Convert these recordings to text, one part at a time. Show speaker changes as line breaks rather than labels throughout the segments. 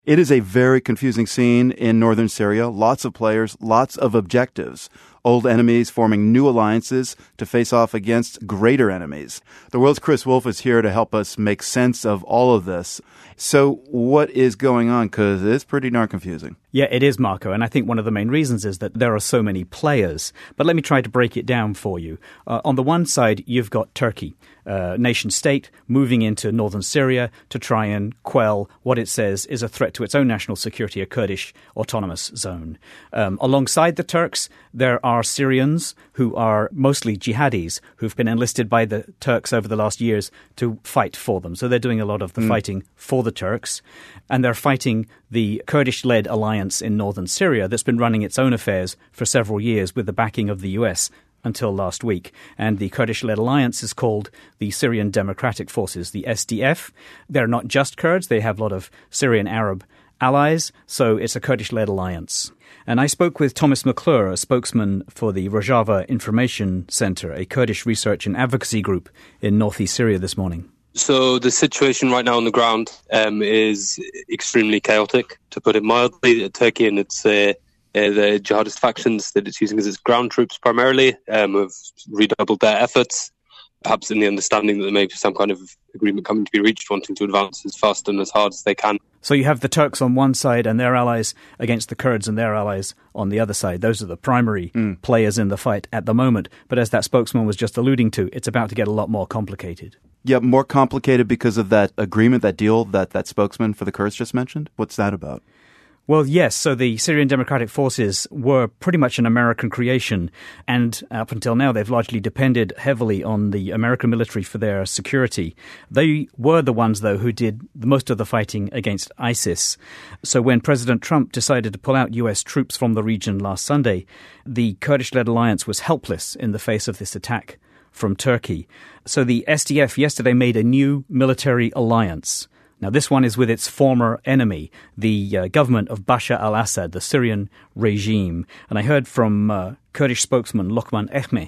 It is a very confusing scene in northern Syria. Lots of players, lots of objectives. Old enemies forming new alliances to face off against greater enemies. The World's Chris Wolf is here to help us make sense of all of this. So what is going on? Because it's pretty darn confusing.
Yeah, it is, Marco. And I think one of the main reasons is that there are so many players. But let me try to break it down for you. On the one side, you've got Turkey, nation state, moving into northern Syria to try and quell what it says is a threat to its own national security, a Kurdish autonomous zone. Alongside the Turks, there are Syrians who are mostly jihadis who've been enlisted by the Turks over the last years to fight for them. So they're doing a lot of the fighting for the Turks. And they're fighting the Kurdish-led alliance in northern Syria that's been running its own affairs for several years with the backing of the US until last week. And the Kurdish-led alliance is called the Syrian Democratic Forces, the SDF. They're not just Kurds. They have a lot of Syrian Arab allies, so it's a Kurdish-led alliance. And I spoke with Thomas McClure, a spokesman for the Rojava Information Center, a Kurdish research and advocacy group in northeast Syria this morning.
So the situation right now on the ground is extremely chaotic, to put it mildly. Turkey and its the jihadist factions that it's using as its ground troops primarily have redoubled their efforts, perhaps in the understanding that there may be some kind of agreement coming to be reached, wanting to advance as fast and as hard as they can.
So you have the Turks on one side and their allies against the Kurds and their allies on the other side. Those are the primary players in the fight at the moment. But as that spokesman was just alluding to, it's about to get a lot more complicated.
Yeah, more complicated because of that agreement, that deal that spokesman for the Kurds just mentioned? What's that about?
Well, yes. So the Syrian Democratic Forces were pretty much an American creation. And up until now, they've largely depended heavily on the American military for their security. They were the ones, though, who did most of the fighting against ISIS. So when President Trump decided to pull out U.S. troops from the region last Sunday, the Kurdish-led alliance was helpless in the face of this attack from Turkey. So the SDF yesterday made a new military alliance. Now, this one is with its former enemy, the government of Bashar al-Assad, the Syrian regime. And I heard from Kurdish spokesman Lokman Ehme.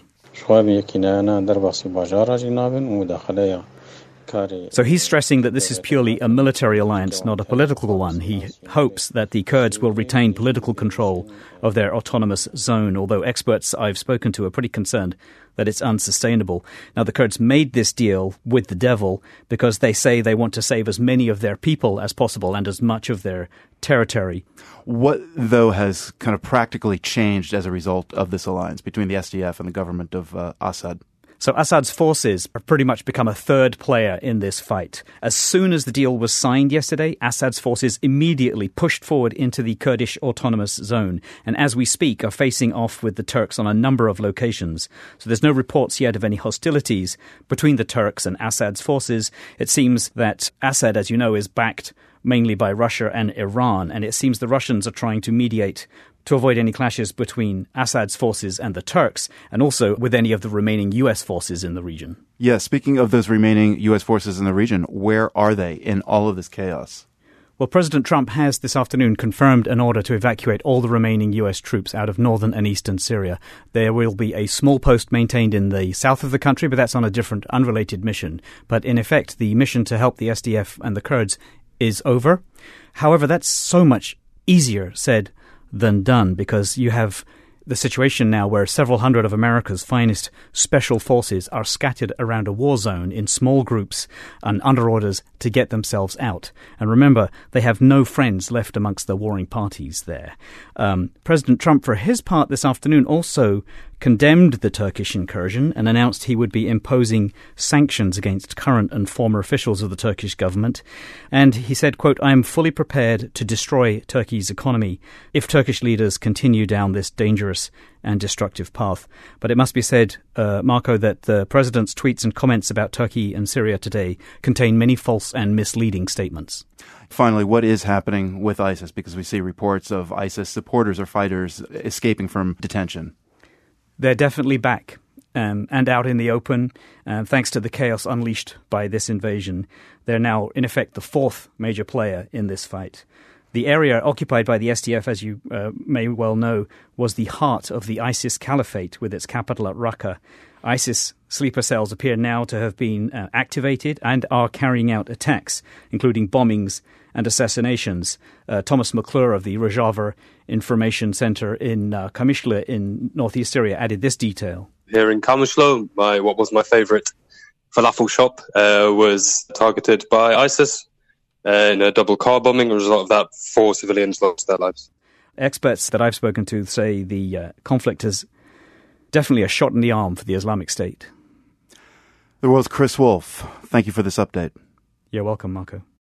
So he's stressing that this is purely a military alliance, not a political one. He hopes that the Kurds will retain political control of their autonomous zone, although experts I've spoken to are pretty concerned that it's unsustainable. Now, the Kurds made this deal with the devil because they say they want to save as many of their people as possible and as much of their territory.
What, though, has kind of practically changed as a result of this alliance between the SDF and the government of Assad?
So Assad's forces have pretty much become a third player in this fight. As soon as the deal was signed yesterday, Assad's forces immediately pushed forward into the Kurdish autonomous zone, and as we speak are facing off with the Turks on a number of locations. So there's no reports yet of any hostilities between the Turks and Assad's forces. It seems that Assad, as you know, is backed mainly by Russia and Iran, and it seems the Russians are trying to mediate to avoid any clashes between Assad's forces and the Turks, and also with any of the remaining U.S. forces in the region.
Yeah, speaking of those remaining U.S. forces in the region, where are they in all of this chaos?
Well, President Trump has this afternoon confirmed an order to evacuate all the remaining U.S. troops out of northern and eastern Syria. There will be a small post maintained in the south of the country, but that's on a different, unrelated mission. But in effect, the mission to help the SDF and the Kurds is over. However, that's so much easier said than done, because you have the situation now where several hundred of America's finest special forces are scattered around a war zone in small groups and under orders to get themselves out. And remember, they have no friends left amongst the warring parties there. President Trump, for his part this afternoon, also condemned the Turkish incursion and announced he would be imposing sanctions against current and former officials of the Turkish government. And he said, quote, "I am fully prepared to destroy Turkey's economy if Turkish leaders continue down this dangerous and destructive path." But it must be said, Marco, that the president's tweets and comments about Turkey and Syria today contain many false and misleading statements.
Finally, what is happening with ISIS? Because we see reports of ISIS supporters or fighters escaping from detention.
They're definitely back and out in the open, thanks to the chaos unleashed by this invasion. They're now, in effect, the fourth major player in this fight. The area occupied by the SDF, as you may well know, was the heart of the ISIS caliphate with its capital at Raqqa. ISIS sleeper cells appear now to have been activated and are carrying out attacks, including bombings and assassinations. Thomas McClure of the Rojava Information Center in Kamishla in northeast Syria added this detail.
Here in Kamishla, what was my favorite falafel shop was targeted by ISIS in a double car bombing. As a result of that, 4 civilians lost their lives.
Experts that I've spoken to say the conflict is definitely a shot in the arm for the Islamic State.
The world's Chris Wolfe. Thank you for this update.
You're welcome, Marco.